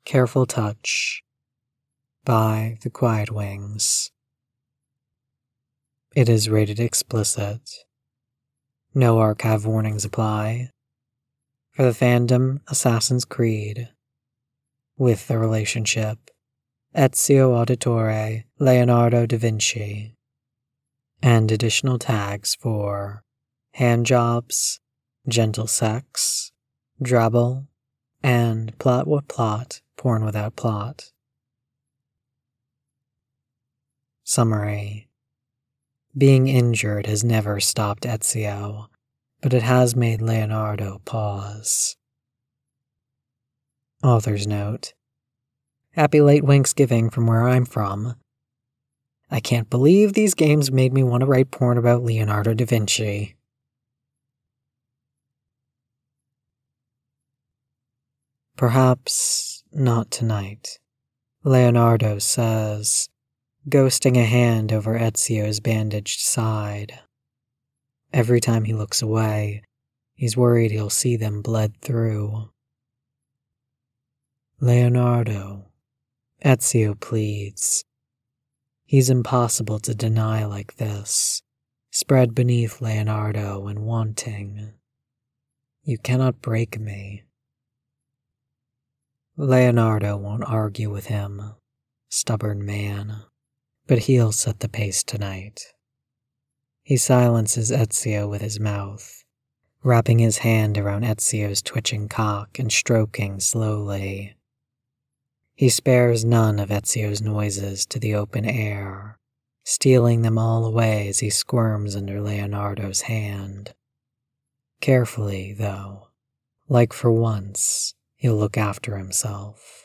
Careful Touch by The Quiet Wings. It is rated explicit. No archive warnings apply. For the fandom Assassin's Creed. With the relationship Ezio Auditore Leonardo da Vinci. And additional tags for handjobs, gentle sex, drabble, and plot what plot, porn without plot. Summary. Being injured has never stopped Ezio, but it has made Leonardo pause. Author's note. Happy late Winksgiving from where I'm from. I can't believe these games made me want to write porn about Leonardo da Vinci. Perhaps not tonight, Leonardo says, ghosting a hand over Ezio's bandaged side. Every time he looks away, he's worried he'll see them bled through. Leonardo, Ezio pleads. He's impossible to deny like this, spread beneath Leonardo and wanting. You cannot break me. Leonardo won't argue with him, stubborn man, but he'll set the pace tonight. He silences Ezio with his mouth, wrapping his hand around Ezio's twitching cock and stroking slowly. He spares none of Ezio's noises to the open air, stealing them all away as he squirms under Leonardo's hand. Carefully, though, like for once, he'll look after himself.